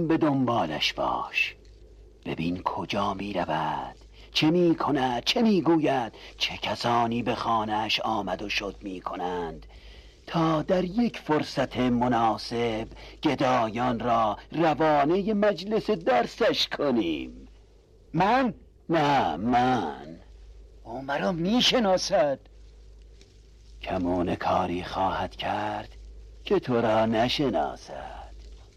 هم به دنبالش باش. ببین کجا می رود، چه می کند، چه می گوید، چه کسانی به خانه‌اش آمد و شد می کنند، تا در یک فرصت مناسب گدایان را روانه مجلس درسش کنیم. من؟ نه من. او مرا می شناسد. کمون کاری خواهد کرد که تو را نشناسد.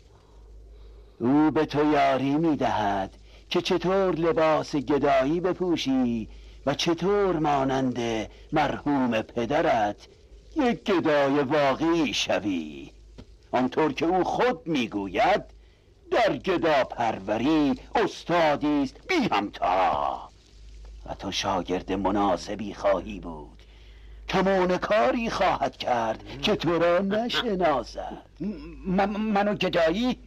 او به تو یاری می دهد که چطور لباس گدایی بپوشی و چطور مانند مرحوم پدرت یک گدای واقعی شوی. آنطور که او خود میگوید در گدا پروری استادی است بی همتا و تو شاگرد مناسبی خواهی بود. کمان کاری خواهد کرد که تو را نشناسد. منو گدایی؟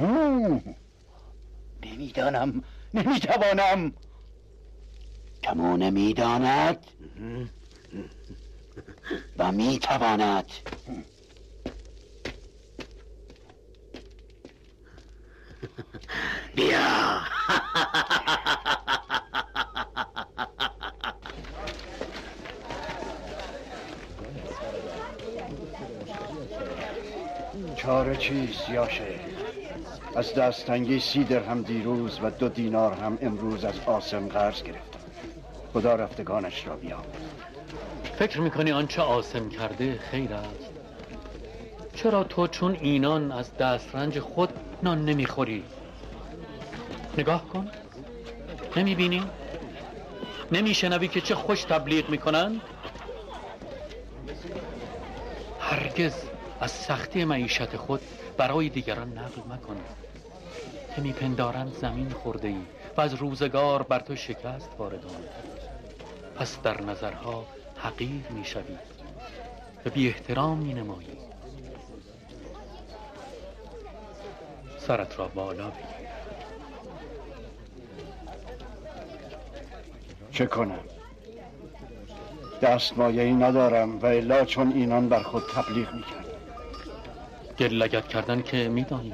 نمیدانم، نمیتوانم. کمونه میداند و میتواند. بیا. چاره چیست یا شیخ؟ از دستنگی 30 درهم دیروز و 2 دینار هم امروز از عاصم قرض گرفتم. خدا رفتگانش را بیامرزد. فکر میکنی آنچه عاصم کرده خیر است؟ چرا تو چون اینان از دسترنج خود نان نمیخوری؟ نگاه کن، نمیبینی؟ نمیشنوی که چه خوش تبلیغ میکنند؟ هرگز از سختی معیشت خود برای دیگران نقل مکن که میپندارند زمین خورده ای و از روزگار بر تو شکست وارد آمده، پس در نظرها حقیر میشوی و بی احترام مینمایی. سرت را بالا بگیر. چه کنم؟ دستمایه‌ای ندارم و الا چون اینان بر خود تبلیغ میکرد. گلگت کردن که میدانی.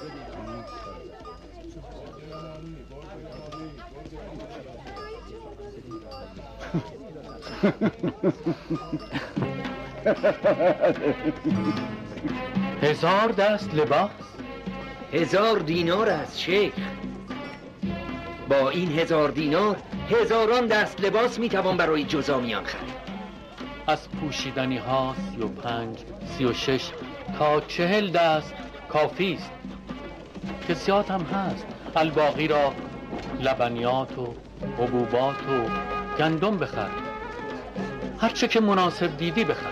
هزار دست لباس؟ 1000 دینار است شیخ. با این 1000 دینار هزاران دست لباس میتوان برای جزامیان خرید. از پوشیدنی ها 35 36 تا 40 دست کافی است. کسیات هم هست. الباقی را لبنیات و حبوبات و گندم بخر. هرچه که مناسب دیدی بخر.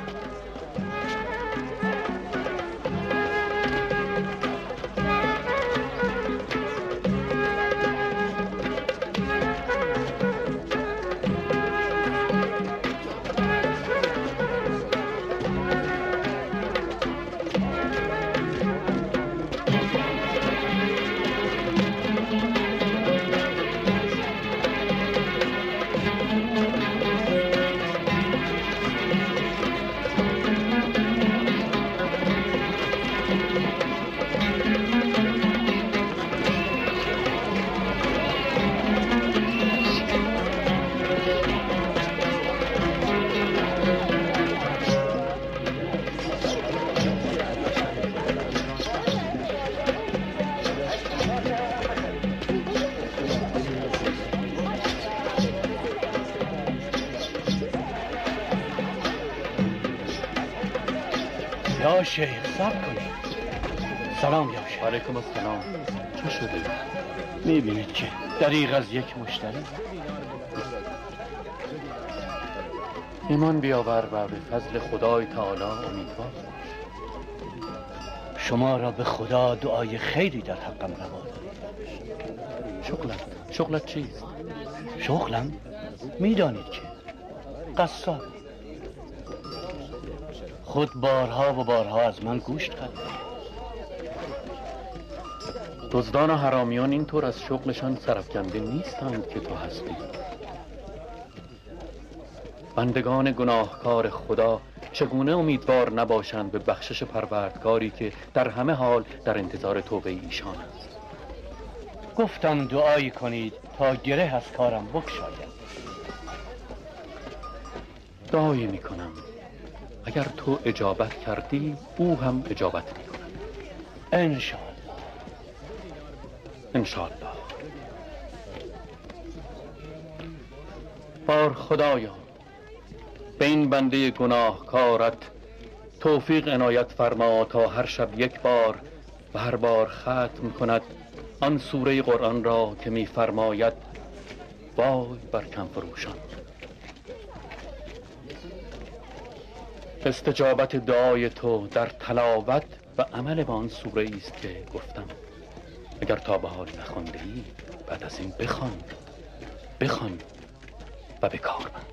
یا شیخ صبر کنید. سلام یا شیخ. علیکم السلام. چه شده؟ میبینید که دریغ از یک مشتری. ایمان بیاور و به فضل خدای تعالی امیدوار. شما را به خدا دعای خیری در حقم روا دارید. شغلت چیست؟ شغلم؟ میدانید که قصاب. خود بارها و بارها از من گوشت خرید. دزدان و حرامیان اینطور از شغلشان سرفکنده نیستند که تو هستی. بندگان گناهکار خدا چگونه امیدوار نباشند به بخشش پروردگاری که در همه حال در انتظار توبه ایشان است. گفتم دعایی کنید تا گره از کارم بگشاید. دعایی میکنم اگر تو اجابت کردی او هم اجابت میکنه. انشاءالله. انشاءالله. بار خدایا به این بنده گناهکارت توفیق عنایت فرما تا هر شب یک بار و هر بار ختم کند آن سوره قرآن را که می‌فرماید وای بر کم فروشان. استجابت دعای تو در تلاوت و عمل با آن سوره است که گفتم. اگر تا به حال نخوانده‌ای بعد از این بخوان و به کار بند.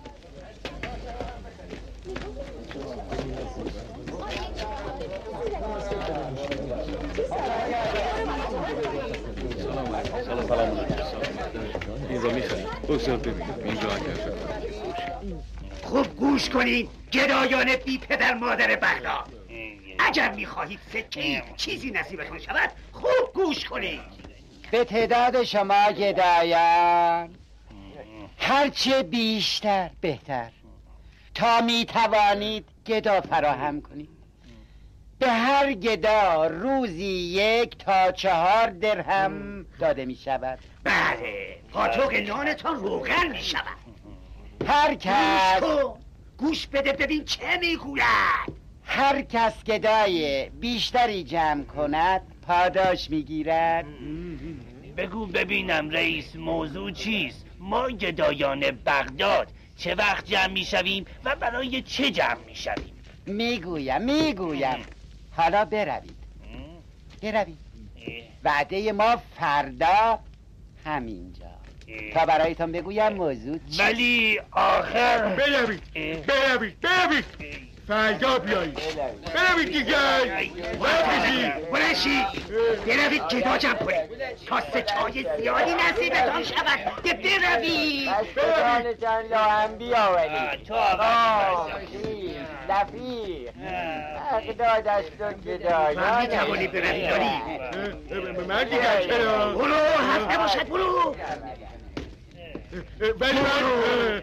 خوب گوش کنید گدایان بی پدر مادر بغلا. اگر میخواهید سکه‌ای چیزی نصیبتون شود خوب گوش کنید. به تعداد شما گدایان هرچه بیشتر بهتر تا میتوانید گدا فراهم کنید. به هر گدا روزی 1 تا 4 درهم داده می شود. بله پاتوق نانتان روغن می شود. هر کس گوش بده ببین چه میگوید. هر کس گدای بیشتری جمع کند پاداش میگیرد. بگو ببینم رئیس موضوع چیست؟ ما گدایان بغداد چه وقت جمع میشویم و برای چه جمع میشویم؟ میگویم حالا بروید. وعده ما فردا همینجا تا برایتان بگویم موضوع چیست. ولی آخر بروید فردا بیایید. بروید دیگه. بلنشید بروید گدا جمع کنید تا سکه‌های زیادی نصیبتان شود که بروید. دستان جان لاهم بیاورید. تو آقا لفیق اقداد است و گدایان. من میتوانی بروید داری. من دیگه چرا؟ برو حرف نباشد برو. ولی من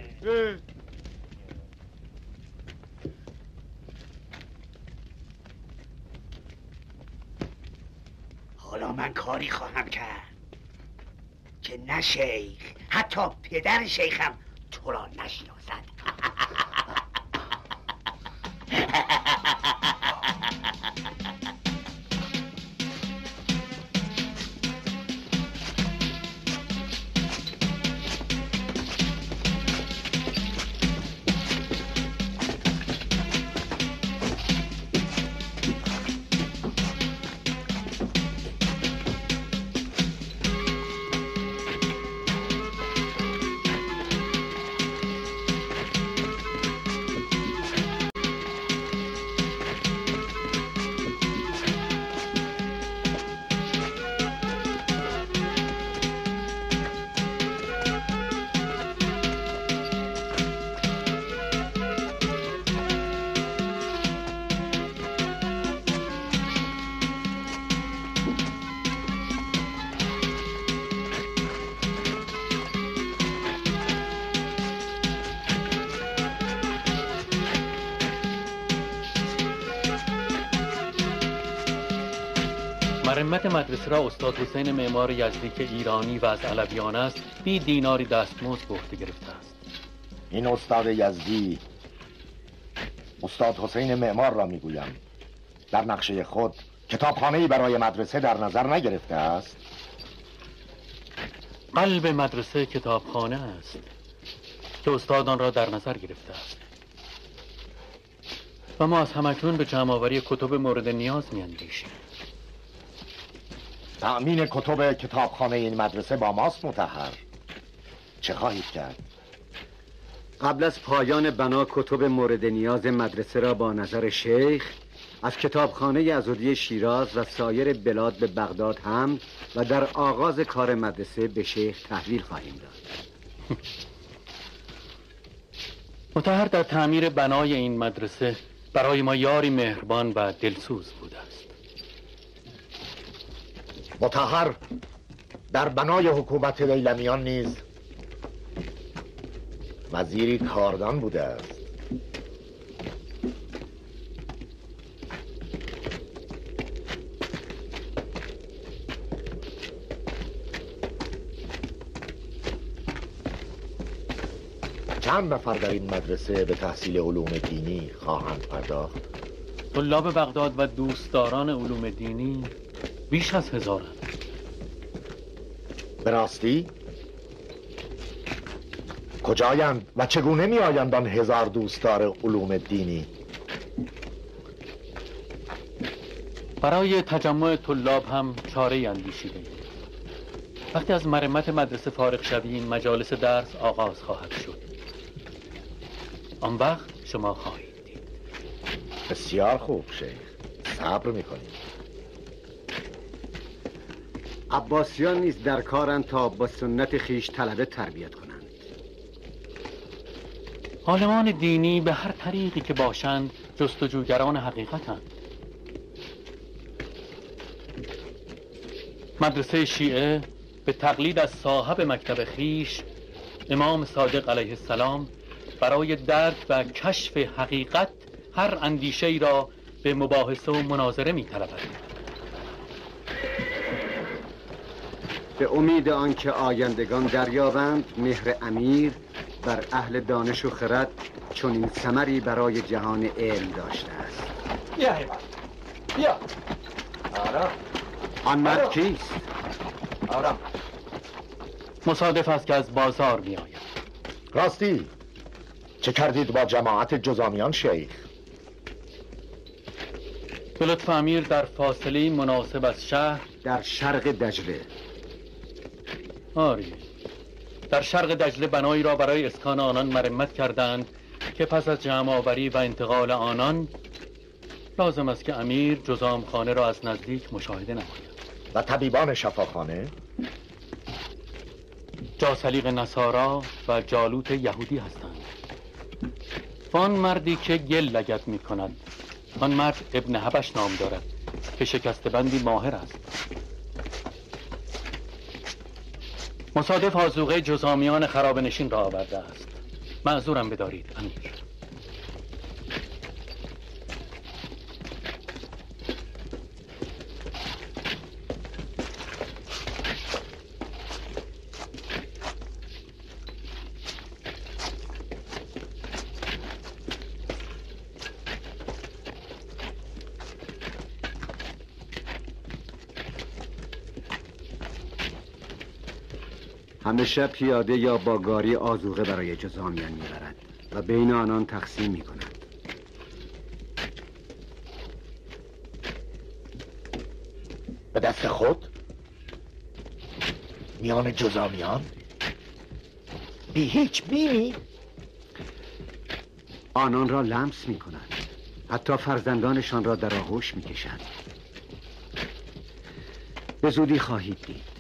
حالا من کاری خواهم کرد که نه شیخ حتی پدر شیخم تو را نشناسد. مرمت مدرسه را استاد حسین معمار یزدی که ایرانی و از علویان است 20 دیناری دستمزد به عهده گرفته است. این استاد یزدی استاد حسین معمار را میگویم در نقشه خود کتابخانه‌ای برای مدرسه در نظر نگرفته است. قلب مدرسه کتابخانه است که استاد آن را در نظر گرفته است و ما از همکنون به جمع‌آوری کتب مورد نیاز می‌اندیشیم. تأمین کتب کتابخانه این مدرسه با ماست مطهر. چه خواهید کرد؟ قبل از پایان بنا کتب مورد نیاز مدرسه را با نظر شیخ از کتابخانه عزودی شیراز و سایر بلاد به بغداد حمل و در آغاز کار مدرسه به شیخ تحویل خواهیم داد. مطهر در تعمیر بنای این مدرسه برای ما یاری مهربان و دلسوز بوده است. مطهر در بنای حکومت دیلمیان نیز وزیری کاردان بوده است. چند نفر در این مدرسه به تحصیل علوم دینی خواهند پرداخت؟ طلاب بغداد و دوستداران علوم دینی بیش از 1000. به راستی؟ کجایند و چگونه می آیند آن 1000 دوستدار علوم دینی؟ برای تجمع طلاب هم چاره اندیشیده. وقتی از مرمت مدرسه فارغ شویم مجالس درس آغاز خواهد شد. آن وقت شما خواهید دید. بسیار خوب شیخ، صبر میکنیم. عباسیان نیز در کارند تا با سنت خیش طلبه تربیت کنند. عالمان دینی به هر طریقی که باشند جستجوگران حقیقتند. مدرسه شیعه به تقلید از صاحب مکتب خیش امام صادق علیه السلام برای درک و کشف حقیقت هر اندیشه ای را به مباحثه و مناظره می طلبد. به امید آنکه آیندگان دریابند مهر امیر بر اهل دانش و خرد چنین ثمری برای جهان علم داشته است. بیا حیوان بیا. آرام. آن مرد کیست؟ آرام. مصادف است که از بازار می آید. راستی چه کردید با جماعت جزامیان شیخ؟ به لطف امیر در فاصله مناسب از شهر در شرق دجله. آری، در شرق دجله بنایی را برای اسکان آنان مرمت کردند که پس از جمع آوری و انتقال آنان لازم است که امیر جزامخانه را از نزدیک مشاهده نماید. و طبیبان شفاخانه؟ جاسلیق نصارا و جالوت یهودی هستند. آن مردی که گل لگد می کند، آن مرد ابن حبش نام دارد که شکست بندی ماهر است. مصادف آذوقه جزامیان خرابه‌نشین را آورده است. معذورم بدارید امیر. همه شب پیاده یا با گاری آذوقه برای جزامیان میبرد و بین آنان تقسیم میکند. به دست خود؟ میان جزامیان؟ بی هیچ بیمی؟ آنان را لمس میکند، حتی فرزندانشان را در آغوش میکشد. به زودی خواهید دید.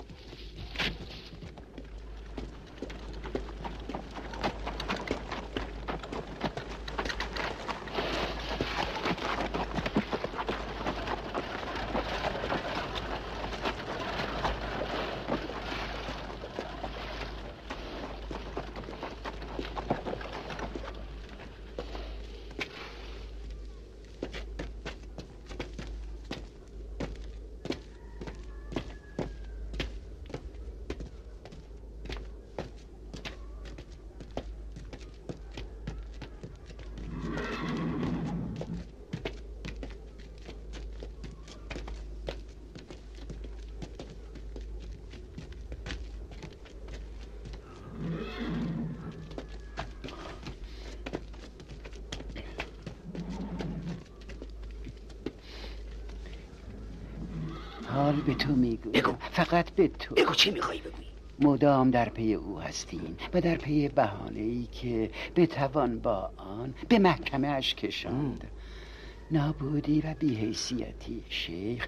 حال به تو میگو. بگو. فقط به تو. بگو چی میخوایی بگویی؟ مدام در پی او هستیم و در پی بهانه‌ای که بتوان با آن به محکمه اش کشاند. نابودی و بی‌حیثیتی شیخ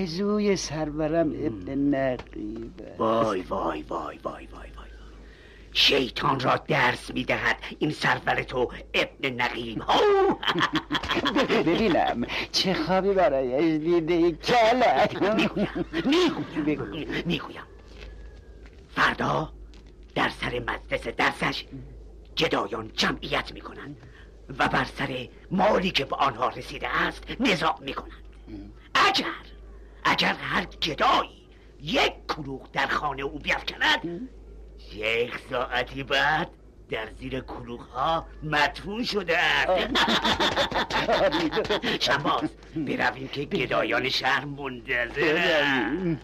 آرزوی سرورم ابن نقیب است. وای وای وای وای وای وای. شیطان را درس میدهد این سرور تو ابن نقیم. ببینم چه خوابی برایش دیده ای کلک. میگویم فردا در سر مجلس درسش گدایان جمعیت میکنند و بر سر مالی که به آنها رسیده است نزاع میکنند. اگر هر گدایی یک کلوخ در خانه او بیفکند، 1 ساعتی بعد در زیر کلوخ ها مدفون شده است. شماس برویم که گدایان شهر منتظرند.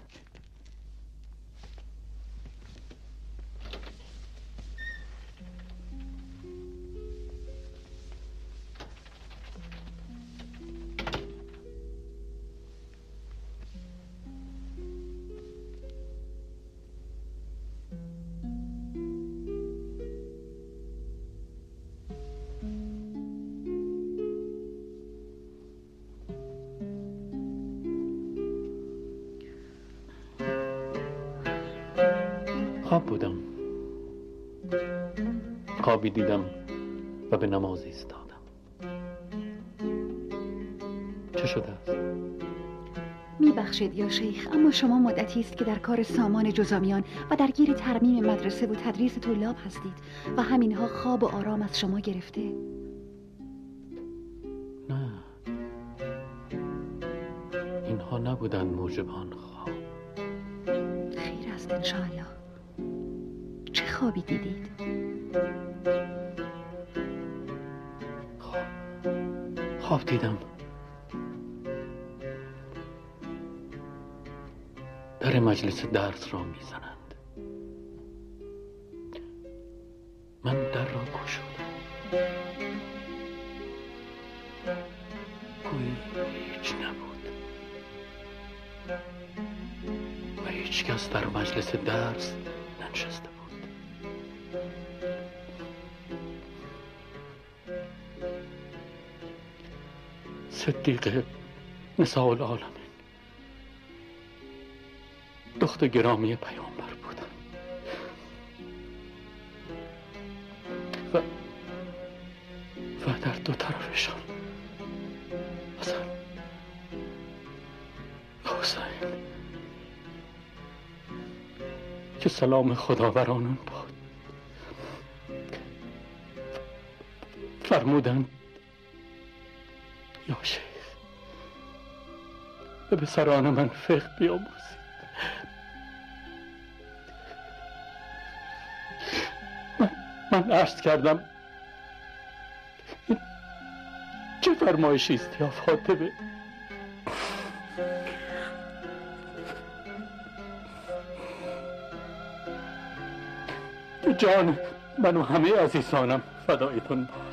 خواب بودم، خوابی دیدم و به نماز ایستادم. چه شده است؟ میبخشید یا شیخ، اما شما مدتی است که در کار سامان جزامیان و درگیر ترمیم مدرسه و تدریس طلاب هستید و همینها خواب و آرام از شما گرفته. نه، اینها نبودند موجبان خواب. خیر است انشاءالله. چه خوابی دیدید؟ خواب دیدم در مجلس درس را میزنند. من در را گشودم، گویی هیچ نبود و هیچ کس در مجلس درس ننشسته بود. صدیقه نساء العالمین، دختر گرامی پیامبر بودم و در دو طرفشان حسن و حسین که سلام خدا بر آنان باد فرمودند یا شیخ به پسران من فقه بیاموزید. من عرض کردم چه فرمایشی است یا فاطمه؟ جان من و همه عزیزانم فدایتون باد.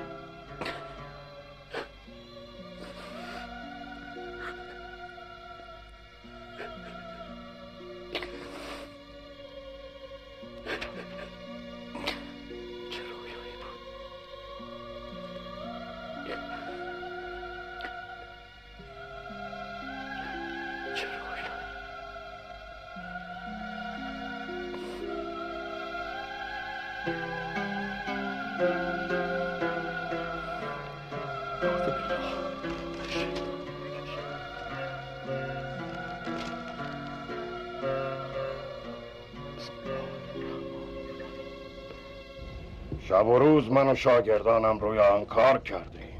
شب و روز من و شاگردانم روی آن کار کردیم.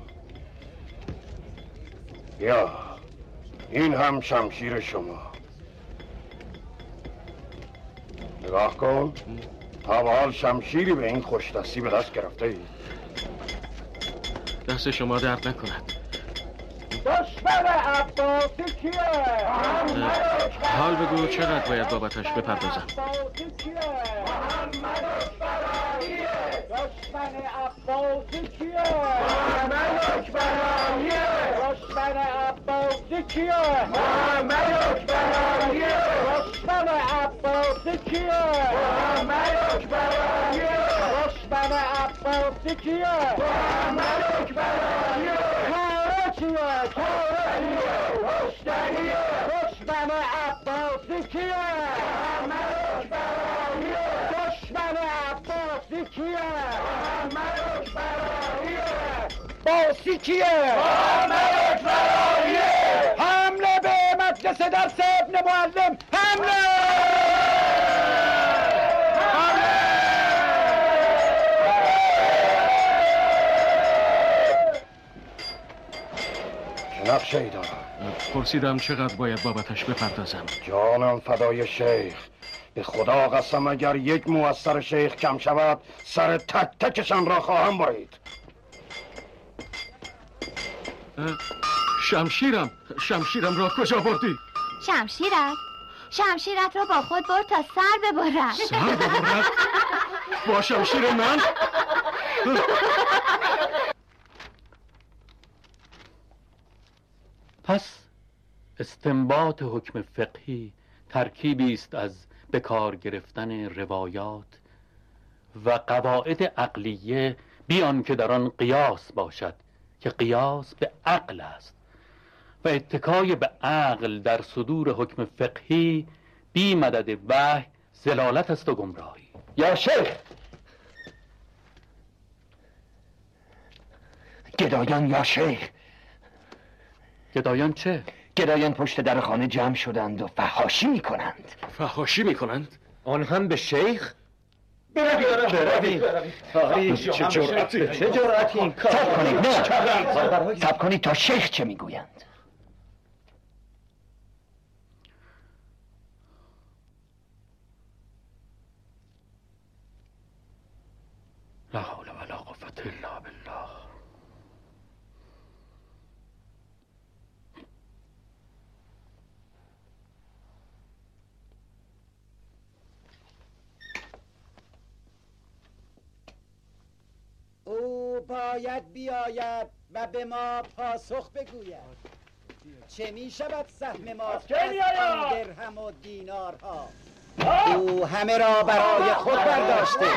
یا این هم شمشیر شما، نگاه کن. تا به حال شمشیری به این خوشدستی به دست گرفته ای؟ دست شما درد نکند. دشمن عباسی کیه؟ حال بگو چقدر باید بابتش بپردازم؟ دشمن عباسی کیه؟ محمد اکبرانیه. دشمن عباسی کیه؟ محمد اکبرانیه. دشمن عباسی کیه؟ محمد اکبرانیه. دشمن عباسی کیه؟ محمد اکبرانیه. کاره چیه؟ پشتنیه. دشمن عباسی کیه؟ محمد اکبرانیه. دشمن باسی کیه؟ محمد اکبرانیه. باسی کیه؟ محمد اکبرانیه. حمله به مجلس درس ابن معلم، حمله! نقشه ای دارم. پرسیدم چقدر باید بابتش بپردازم. جانم فدای شیخ، به خدا قسم اگر یک مو از سر شیخ کم شود سر تک تکشان را خواهم برید. شمشیرم را کجا بردی؟ شمشیرت را با خود برد تا سر ببرد. سر ببرد؟ با شمشیر من؟ پس استنباط حکم فقهی ترکیبی است از به کار گرفتن روایات و قواعد عقلیه بیان که در آن قیاس باشد که قیاس به عقل است و اتکای به عقل در صدور حکم فقهی بی مدد وحی ضلالت است و گمراهی. یا شیخ، گدایان یا شیخ. گدایان چه؟ گدایان پشت در خانه جمع شدند و فحاشی میکنند. فحاشی میکنند؟ آن هم به شیخ؟ بروید. چه جرأتی این کار؟ صبر کنید، نه صبر کنید تا شیخ چه میگویند. لا حول ولا قوة الا بالله. او باید بیاید و به ما پاسخ بگوید چه می شود سهم ما از آن درهم و دینارها. او همه را برای خود برداشته.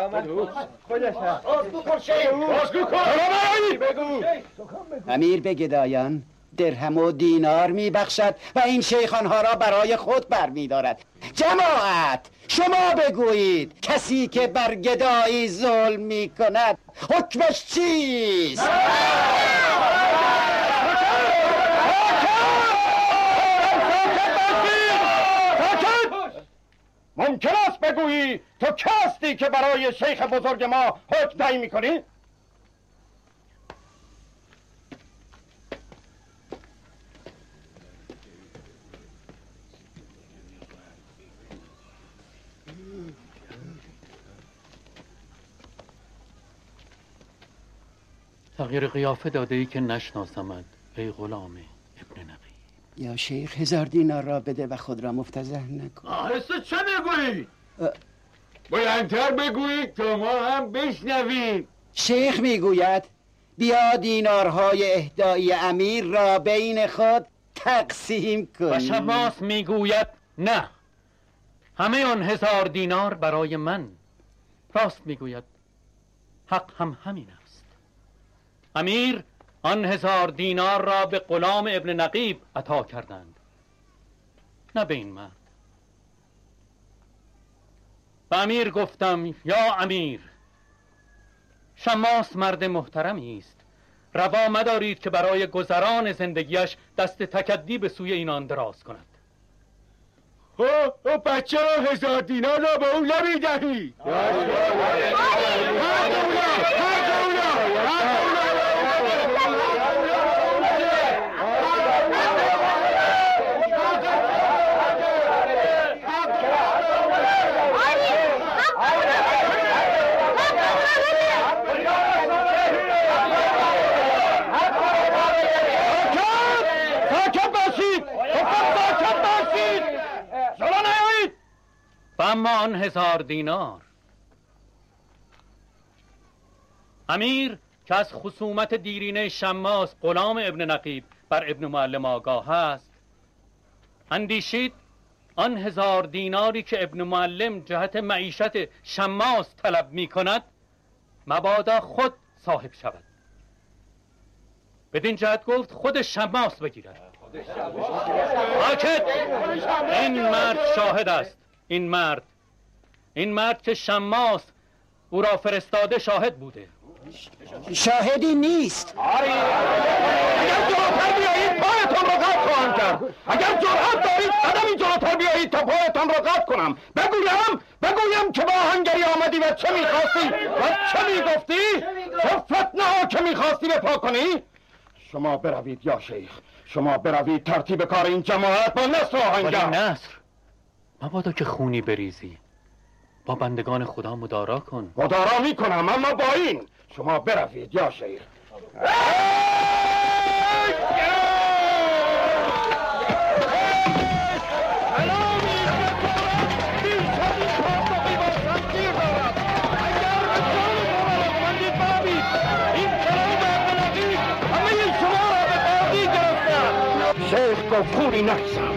امیر به گدایان درهم و دینار می بخشد و این شیخانها را برای خود برمی دارد. جماعت شما بگویید کسی که بر گدایی ظلم می کند حکمش چیست؟ ممکن است بگویی تو که هستی که برای شیخ بزرگ ما حکم تعیین میکنی؟ تغییر قیافه داده ای که نشناسمد ای غلام ابن نقیب. یا شیخ 1000 دینار را بده و خود را مفتضح نکن. آهسته چه میگویی؟ بلندتر بگویی تا ما هم بشنویم. شیخ میگوید بیا دینارهای اهدایی امیر را بین خود تقسیم کن. و شماس میگوید نه، همه آن 1000 دینار برای من. راست میگوید، حق هم همین است. امیر آن 1000 دینار را به غلام ابن نقیب عطا کردند، نه به این مرد. و امیر گفتم یا امیر، شماس مرد محترمی است، روا مدارید که برای گذران زندگیش دست تکدی به سوی اینان دراز کند. او بچه را 1000 دینار را به او نمیدهی؟ و اما آن 1000 دینار، امیر که از خصومت دیرینه شماس غلام ابن نقیب بر ابن معلم آگاه است، اندیشید آن 1000 دیناری که ابن معلم جهت معیشت شماس طلب می کند مبادا خود صاحب شود. بدین جهت گفت خود شماس بگیرد. ساکت! این مرد شاهد است. این مرد که شماس او را فرستاده شاهد بوده. شاهدی نیست. اگر جلوتر بیایید پایتان را قطع خواهم کرد. اگر جرأت دارید قدمی جلوتر بیایید تا پایتان را قطع کنم. بگویم که با آهنگری آمدی و چه میخواستی و چه میگفتی؟ چه فتنه ها که میخواستی بپا کنی؟ شما بروید یا شیخ، شما بروید ترتیب کار این جماعت با نصر آهنگر. ولی نصر مبادا که خونی بریزی، با بندگان خدا مدارا کن. مدارا میکنم، اما با این. شما بروید یا شیخ. شیخ گفت خونی نریزم.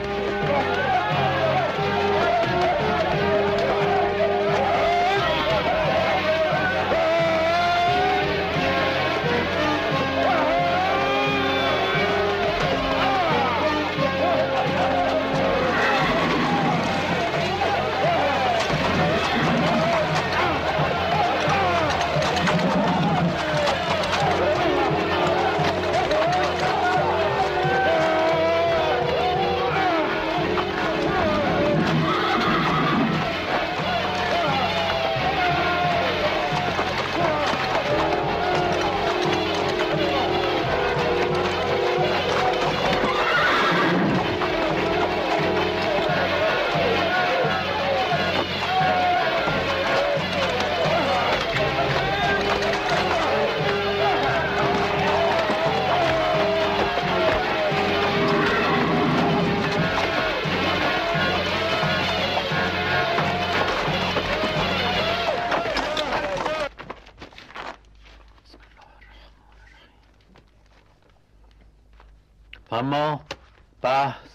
اما بحث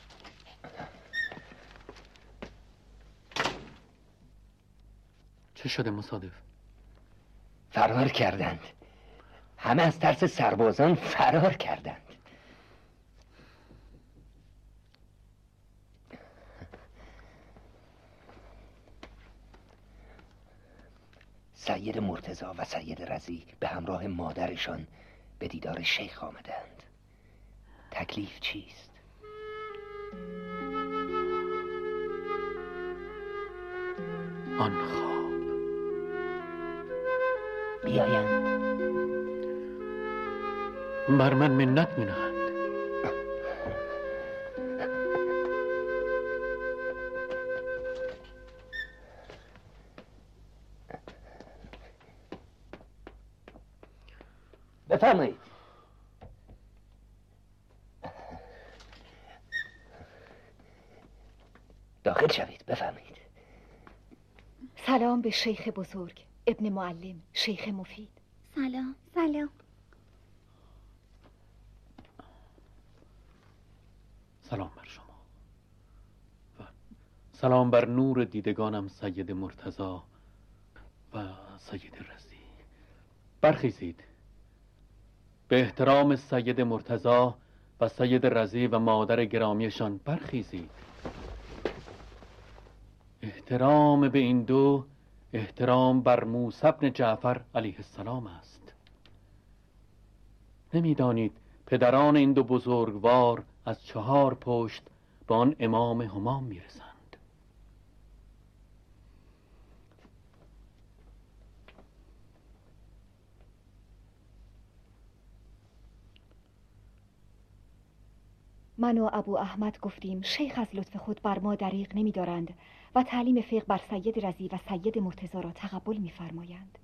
چه شده مصادف؟ فرار کردند. همه از ترس سربازان فرار کردند. سید مرتضی و سید رضی به همراه مادرشان به دیدار شیخ آمدند. تکلیف چیست؟ آن خواب بیایند. بر من منت می‌نهند. بفرمایید. داخل شوید. بفرمایید. سلام به شیخ بزرگ، ابن معلم، شیخ مفید. سلام. سلام بر شما و سلام بر نور دیدگانم سید مرتضی و سید رضی. برخیزید. به احترام سید مرتضی و سید رضی و مادر گرامیشان برخیزید. احترام به این دو احترام بر موسی بن جعفر علیه السلام است. نمیدانید پدران این دو بزرگوار از 4 پشت به آن امام همام میرسند. من و ابو احمد گفتیم شیخ از لطف خود بر ما دریغ نمی‌دارند و تعلیم فقه بر سید رضی و سید مرتضی را تقبل می‌فرمایند.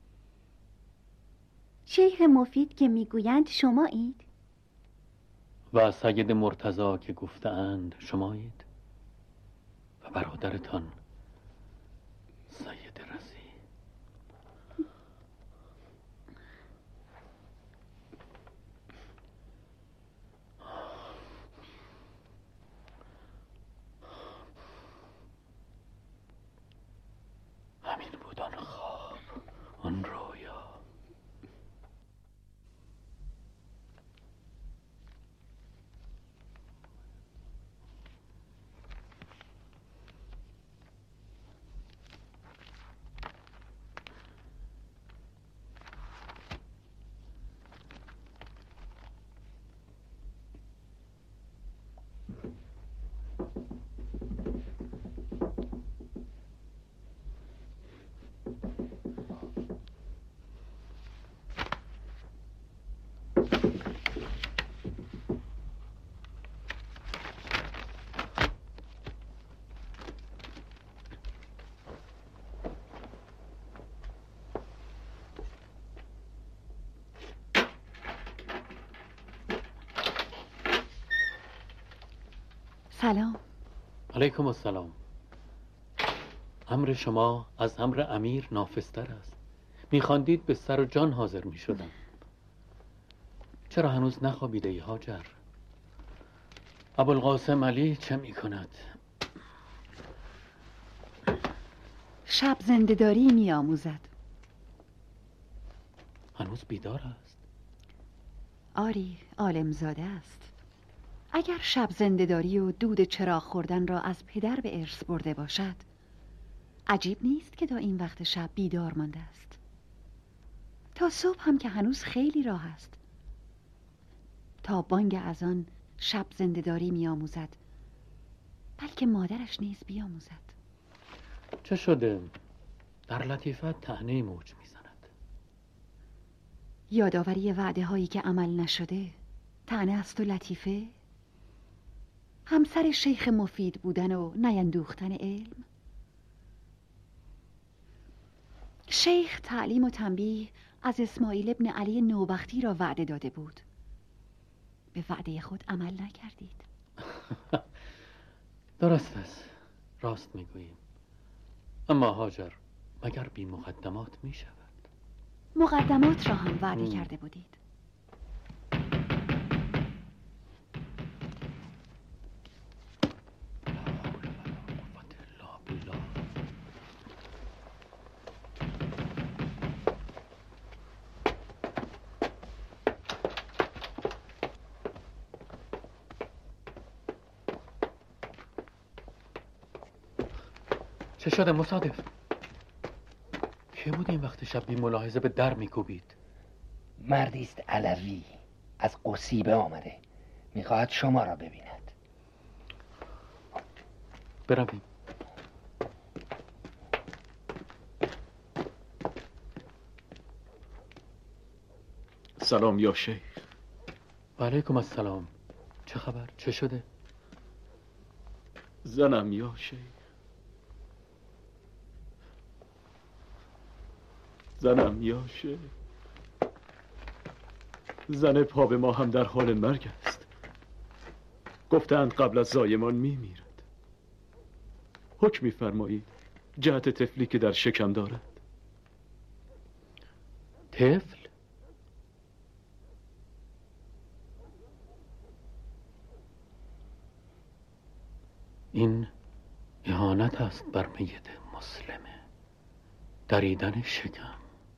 شیخ مفید که میگویند شمایید؟ و سید مرتضی که گفتند شمایید و برادرتان سید رضی. همین بود آن خواب، آن رویا. سلام. علیکم السلام. امر شما از امر امیر نافذتر است. میخواندید به سر و جان حاضر میشدم. چرا هنوز نخوابیده ای هاجر؟ ابوالقاسم علی چه میکند؟ شب زنده‌داری میآموزد. هنوز بیدار است؟ آری، عالمزاده است. اگر شب زنده‌داری و دود چراغ خوردن را از پدر به ارث برده باشد، عجیب نیست که تا این وقت شب بیدار مانده است. تا صبح هم که هنوز خیلی راه است. تا بانگ اذان شب زنده‌داری می‌آموزد، بلکه مادرش نیز بیاموزد. چه شده؟ در لطیفت طعنه موج میزند. یادآوری وعده هایی که عمل نشده طعنه است و لطیفه؟ همسر شیخ مفید بودن و نیندوختن علم؟ شیخ تعلیم و تنبیه از اسماعیل ابن علی نوبختی را وعده داده بود. به وعده خود عمل نکردید. درست است، راست میگوییم. اما هاجر، مگر بی مقدمات می شود؟ مقدمات را هم وعده کرده بودید. چه شده مصادف؟ که بود این وقت شب بی ملاحظه به در میکوبید؟ مردی است علوی، از قصیبه آمده، میخواهد شما را ببیند. برویم. سلام یا شیخ. و علیکم السلام. چه خبر؟ چه شده؟ زنم یا شیخ، زنم یا شیخ، زن پا به ما هم در حال مرگ است. گفتند قبل از زایمان میمیرد. حکم می‌فرمایید جهت طفلی که در شکم دارد. طفل؟ این اهانت است بر میت مسلمه. دریدن شکم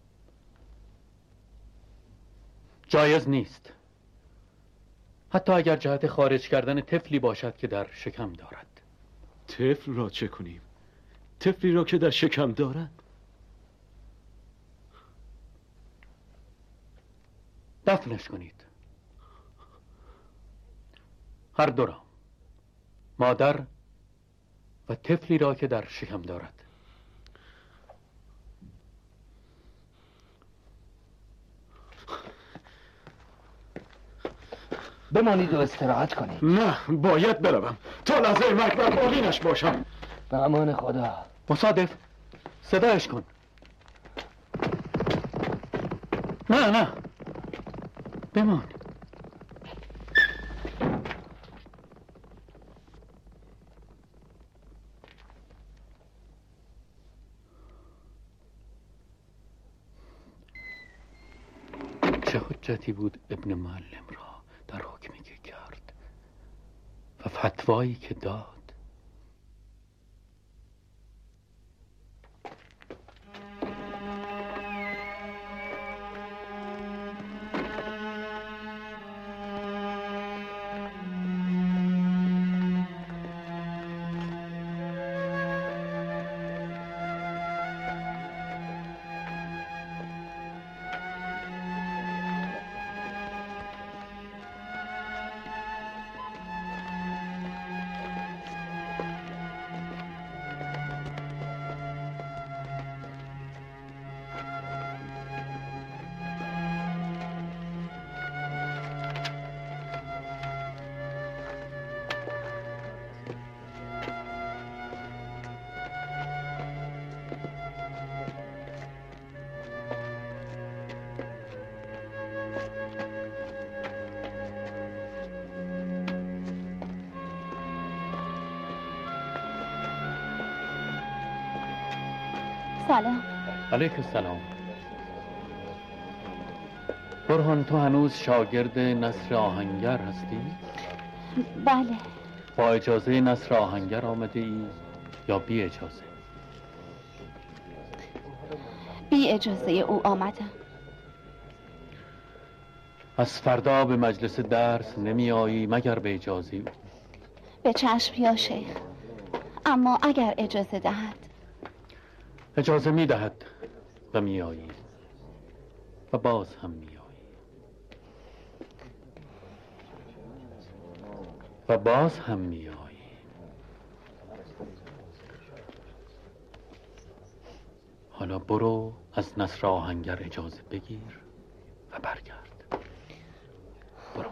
جایز نیست، حتی اگر جهت خارج کردن طفلی باشد که در شکم دارد. طفل را چه کنیم؟ طفلی را که در شکم دارد؟ دفنش کنید، هر دو را، مادر و طفلی را که در شکم دارد. بمانید و استراحت کنید. نه، باید بروم تا لحظه مرگ بر بالینش باشم. به امان خدا. مصادف، صدایش کن. نه بمان. چه حجتی بود ابن معلم را در حکمی که کرد و فتوایی که داد؟ سلام. علیک السلام. برهان، تو هنوز شاگرد نصر آهنگر هستی؟ بله. با اجازه نصر آهنگر آمده ای یا بی اجازه؟ بی اجازه او آمدم. از فردا به مجلس درس نمی آیی مگر به اجازه او؟ به چشم یا شیخ، اما اگر اجازه دهد. اجازه می دهد و می آیی و باز هم می آیی و باز هم می آیی. حالا برو از نصر آهنگر اجازه بگیر و برگرد. برو.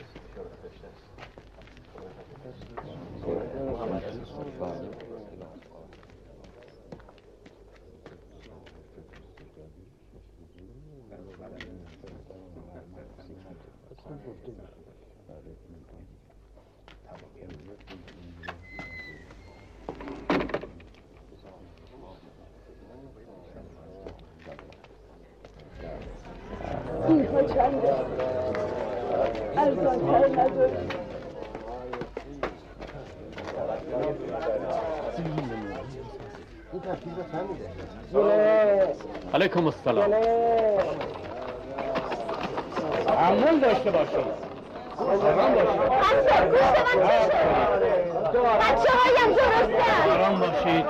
اینها چنده؟ ارزان‌تر نداری؟ علیکم السلام. عمل داشته باشید. بچه هایم درستن. آرام باشید.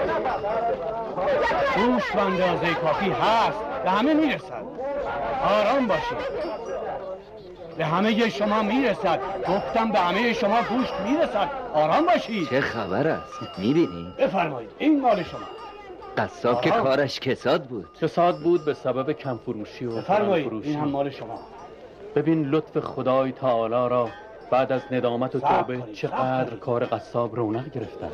گوشت به اندازه کافی هست، به همه میرسد. آرام باشید. به همه شما میرسد. گفتم به همه شما گوشت میرسد. آرام باشید. چه خبر است؟ میبینی؟ بفرمایید، این مال شما. قصاب که کارش کساد بود. کساد بود به سبب کم فروشی و بفرمایید، فروشی. این هم مال شما. ببین لطف خدای تعالی را بعد از ندامت و توبه چقدر کار قصاب رونق گرفتن.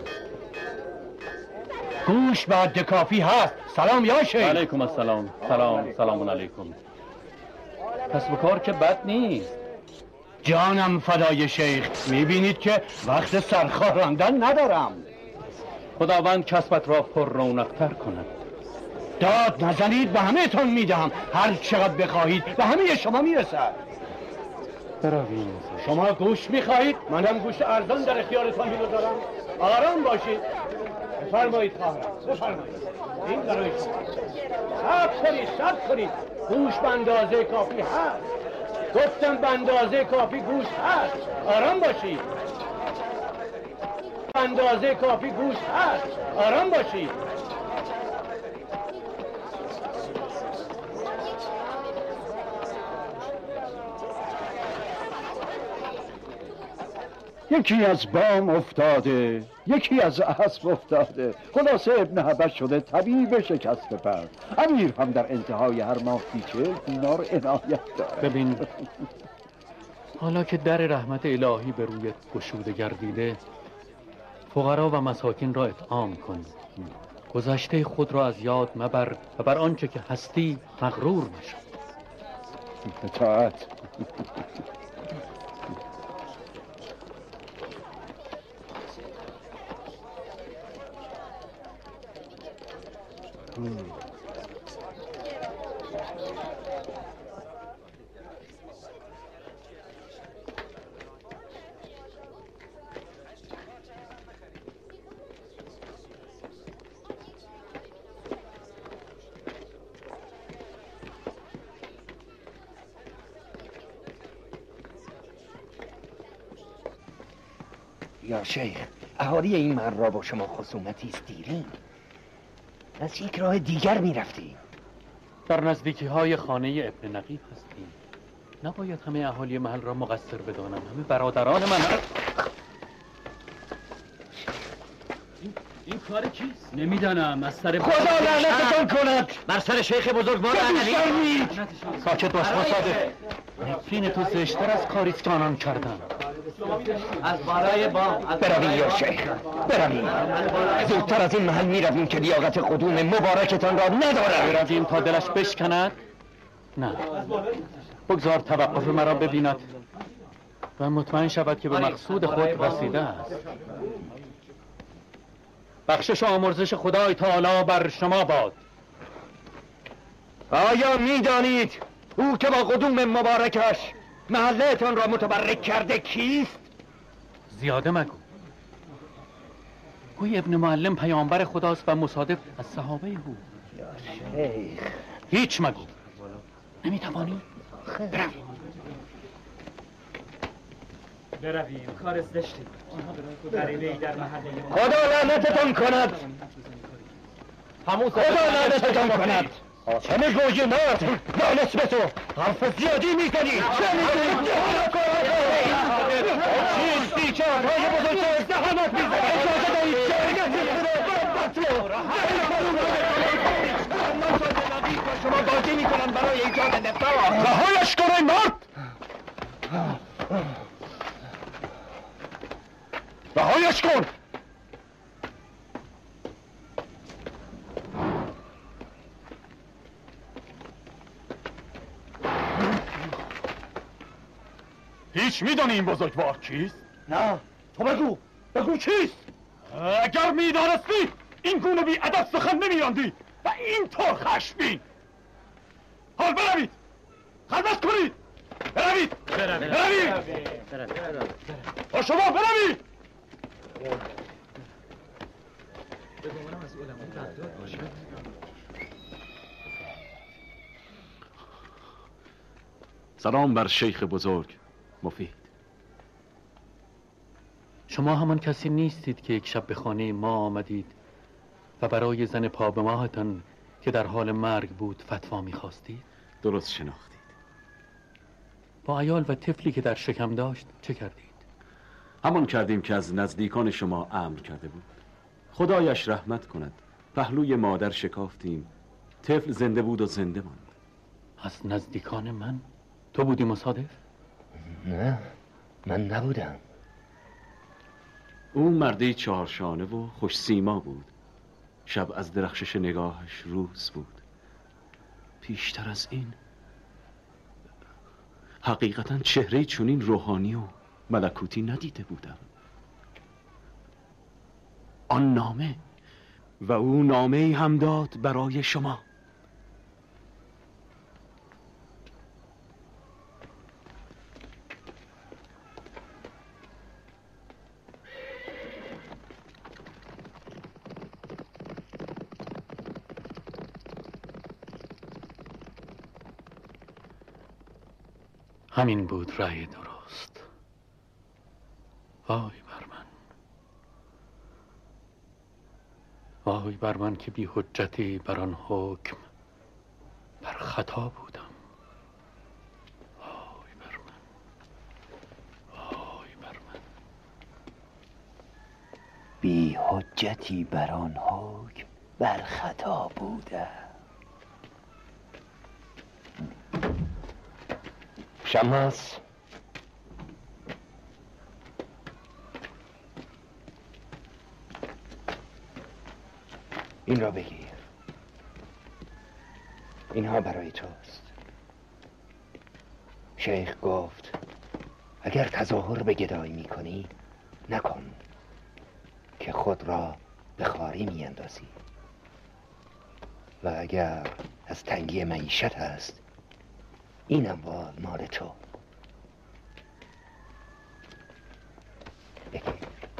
گوشت به حد کافی هست. سلام یا شیخ. علیکم السلام. سلام علیکم. کسب و کار که بد نیست. جانم فدای شیخ، میبینید که وقت سرخار راندن ندارم. خداوند کسبت را پر رونق‌تر کند. داد نزنید، به همه تون میدهم. هر چقدر بخواهید به همه شما میرسد. برویم. شما گوشت میخواهید، منم گوشت ارزان در اختیارتان میگذارم. آرام باشید. بفرمایید خواهرم، بفرمایید. این برای شما. صبر کنید. گوشت به اندازه کافی هست. گفتم به اندازه کافی گوشت هست. آرام باشید. به اندازه کافی گوشت هست. آرام باشید. یکی از بام افتاده، یکی از اسب افتاده. خلاصه ابن حبش شده طبیب شکست پر. امیر هم در انتهای هر ماه 40 دینار عنایت دارد. ببین حالا که در رحمت الهی به رویت گشوده گردیده، فقرا و مساکین را اطعام کن. گذشته خود را از یاد مبر و بر آنچه که هستی مغرور مشو. اطاعت. یا شیخ، اهالی این محل را با شما خصومتی است دیرین. از یک راه دیگر میرفتی. در نزدیکی های خانه ابن نقیب هستیم. نباید همه اهالی محل را مقصر بدانم. همه برادران من این کار کیست؟ نمیدانم. از سر خدا لعنتتان کند بر سر شیخ بزرگوار علی. ساکت باش مصادق. نفرین تو زشتر از کاریست که آنان کردن. از بالای بام برویم یا شیخ، برویم. زودتر از این محل میرویم که لیاقت قدوم مبارکتان را ندارم. برویم تا دلش بشکند؟ نه، بگذار توقف مرا ببیند و مطمئن شود که به مقصود خود رسیده است. بخشش و آمرزش خدای تعالی بر شما باد. آیا میدانید او که با قدوم مبارکش محلهتان را متبرک کرده کیست؟ زیاده مگو. گوی ابن معلم پیامبر خداست و مصادف از صحابه او. یا شیخ هیچ مگو. نمیتوانی؟ برویم کار زشتی غریبه‌ای در محله خدا لعنتتان کند. خدا لعنتتان کند. چه میگویی مرد؟ نانس به تو حرف زیادی میزنی. چه میگویی؟ چیستی که آقای بزرگ زحمت میزنی؟ اجازه دهید شما بازی میکنن برای ایجاد نفاق. رهایش کن ای مرد. رهایش کن. هیچ میدانی این بزرگوار کیست؟ نه تو بگو چیست؟ اگر میدانستی این گونه بی ادب سخن نمیراندی و اینطور خشمگین. حال بروید خلوت کنید. بروید با شما بروید. سلام بر شیخ بزرگ مفید. شما همان کسی نیستید که یک شب به خانه ما آمدید و برای زن پا به ماهتان که در حال مرگ بود فتوا می‌خواستید؟ درست شناختید. با عیال و طفلی که در شکم داشت چه کردید؟ همان کردیم که از نزدیکان شما امر کرده بود. خدایش رحمت کند. پهلوی مادر شکافتیم. طفل زنده بود و زنده ماند. از نزدیکان من؟ تو بودی مصادف؟ نه من نبودم. او مردی چهارشانه و خوش سیما بود. شب از درخشش نگاهش روز بود. پیشتر از این حقیقتا چهره چنین روحانی و ملکوتی ندیده بودم. آن نامه و او نامه هم داد برای شما. همین بود رأی درست. وای بر من، وای بر من که بی حجتی بر آن حکم بر خطا بودم. وای بر من، وای بر من. بی حجتی بر آن حکم بر خطا بودم. شماس این را بگیر. اینها برای توست. شیخ گفت اگر تظاهر به گدایی میکنی نکن که خود را به خواری میاندازی و اگر از تنگی معیشت هست این اموال مال تو. بگیر.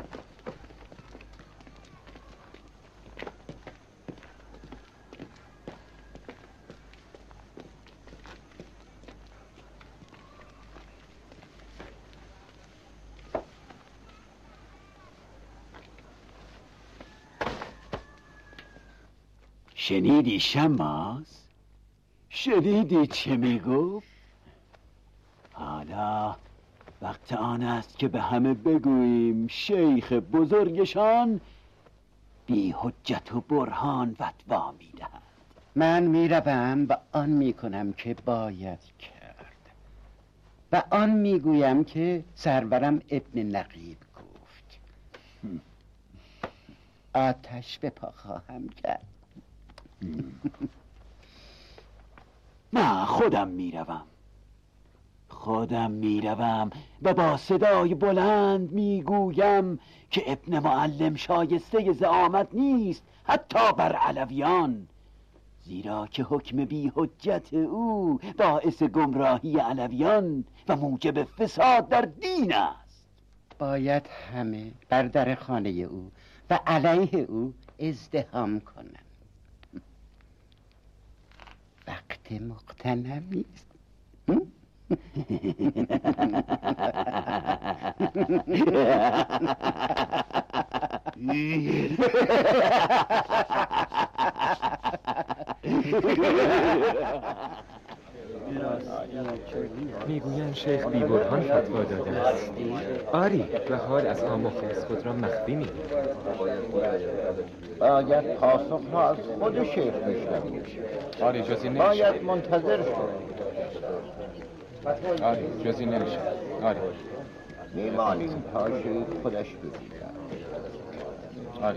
شنیدی شماس؟ شنیدی چه میگفت؟ حالا وقت آن است که به همه بگوییم شیخ بزرگشان بی حجت و برهان فتوا میدهد. من میروم و آن میکنم که باید کرد و آن میگویم که سرورم ابن نقیب گفت. آتش به پا خواهم کرد. نه خودم میروم. خودم میروم و با صدای بلند میگویم که ابن معلم شایسته زعامت نیست حتی بر علویان، زیرا که حکم بی حجت او باعث گمراهی علویان و موجب فساد در دین است. باید همه بر در خانه او و علیه او ازدحام کنند. وقت مغتنمی است. میگویند شیخ بی برهان فتوا داده است. آری و حال از آموخت خود را مخفی می‌دارد. باید پاسخ را از خود شیخ بشنویم. آری جزی نمیشه. باید منتظر شد. آری جزی نمیشه. آری میمانیم تا شیخ خودش بگوید. آری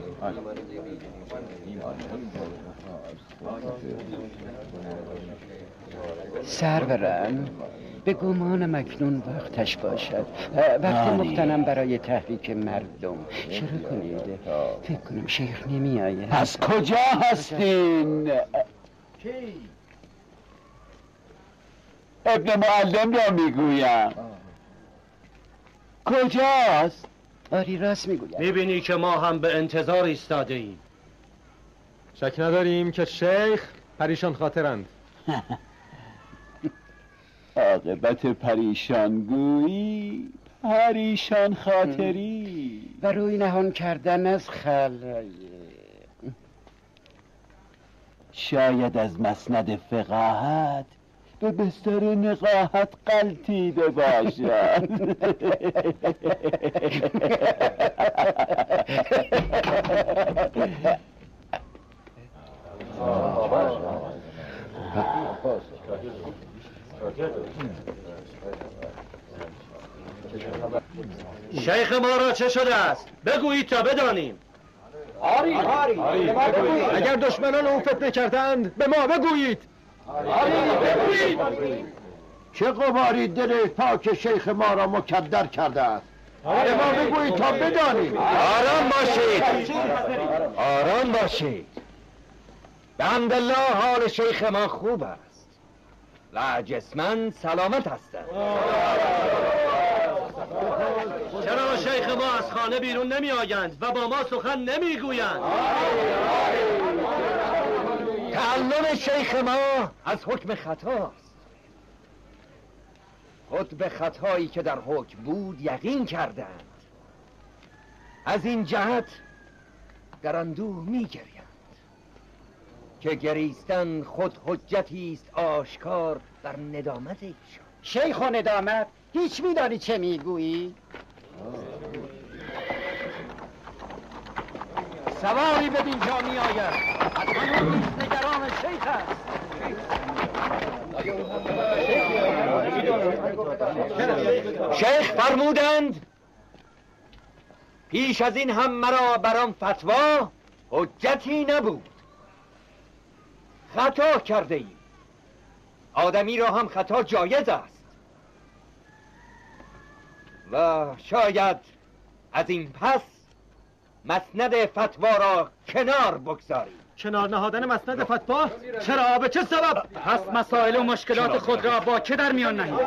سرورم به گمان مکنون وقتش باشد. وقت مغتنم برای تحریک مردم. شروع کنید. فکر کنم شیخ نمی آید. از کجا هستین؟ ابن معلم را میگویم. کجاست؟ آری راست میگویم. میبینی که ما هم به انتظار ایستاده ایم. شک نداریم که شیخ پریشان خاطرند. عاقبت پریشانگویی پریشان خاطری و روی نهان کردن از خلای. شاید از مسند فقاهت به بستر نقاهت غلطیده باشد. شیخ ما را چه شده است؟ بگویید تا بدانیم. آری اگر دشمنان اون فتنه کردند به ما بگویید. بگویید چه غباری دل پاک شیخ ما را مکدر کرده است؟ به ما بگویید تا بدانیم. آرام باشید. به حمدالله حال شیخ ما خوب است و جسماً سلامت هستند. چرا شیخ ما از خانه بیرون نمی آیند و با ما سخن نمی گویند؟ تعلم شیخ ما از حکم خطاست. خود به خطایی که در حکم بود یقین کردند. از این جهت در اندوه می گریند که گریستن خود حجتی است آشکار بر ندامت ایشان. شیخ و ندامت هیچ میدانی چه میگویی؟ سواری به اینجا می آید. حتما نگران شیخ است. شیخ فرمودند پیش از این هم مرا برام فتوا حجتی نبود. خطا کرده ای. آدمی را هم خطا جایز است و شاید از این پس مسند فتوا را کنار بگذاری. کنار نهادن مسند فتوا؟ چرا؟ به چه سبب؟ پس مسائل و مشکلات خود را با که در میان نهید؟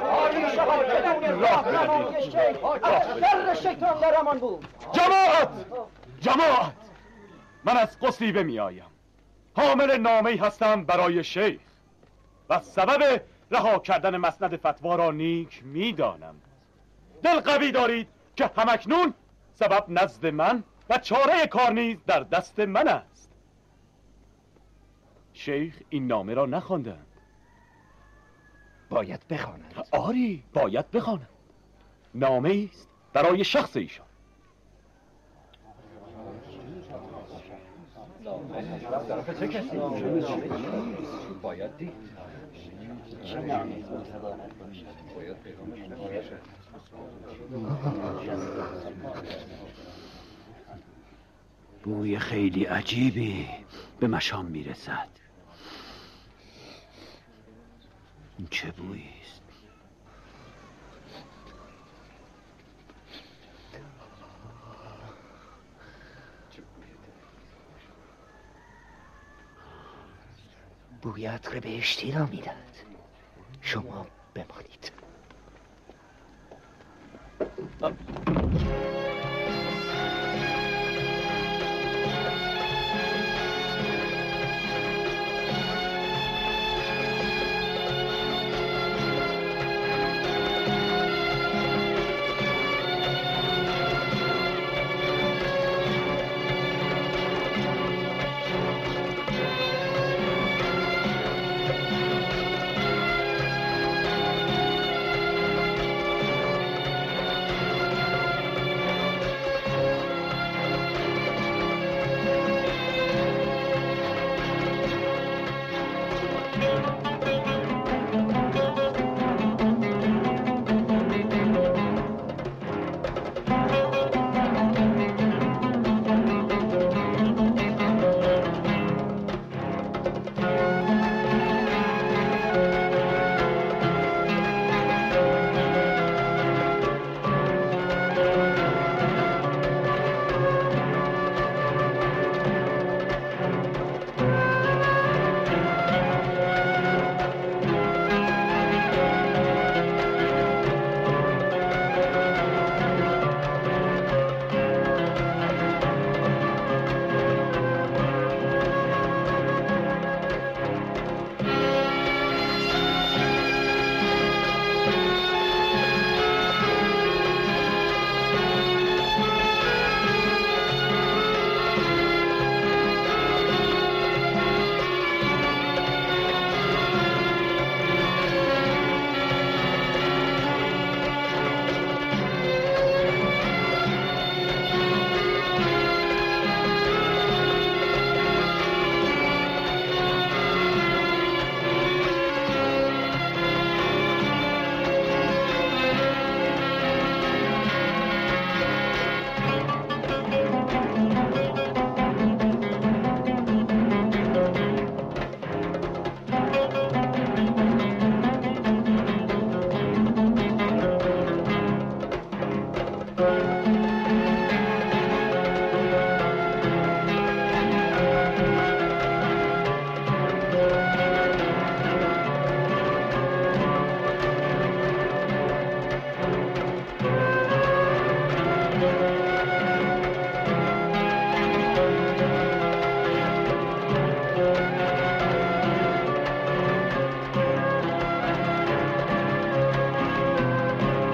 جماعت من از قصیبه می آیم. حامل نامه‌ای هستم برای شیخ و سبب رها کردن مسند فتوا را نیک می دانم. دل قوی دارید که همکنون سبب نزد من و چاره کار نیز در دست من است. شیخ این نامه را نخواندند. باید بخوانند. آری باید بخوانند. نامه است برای شخص ایشان. باید دید. بوی خیلی عجیبی به مشام میرسد. این چه بویی است؟ بوی عطر بهشتی را میداد. شما بمانید.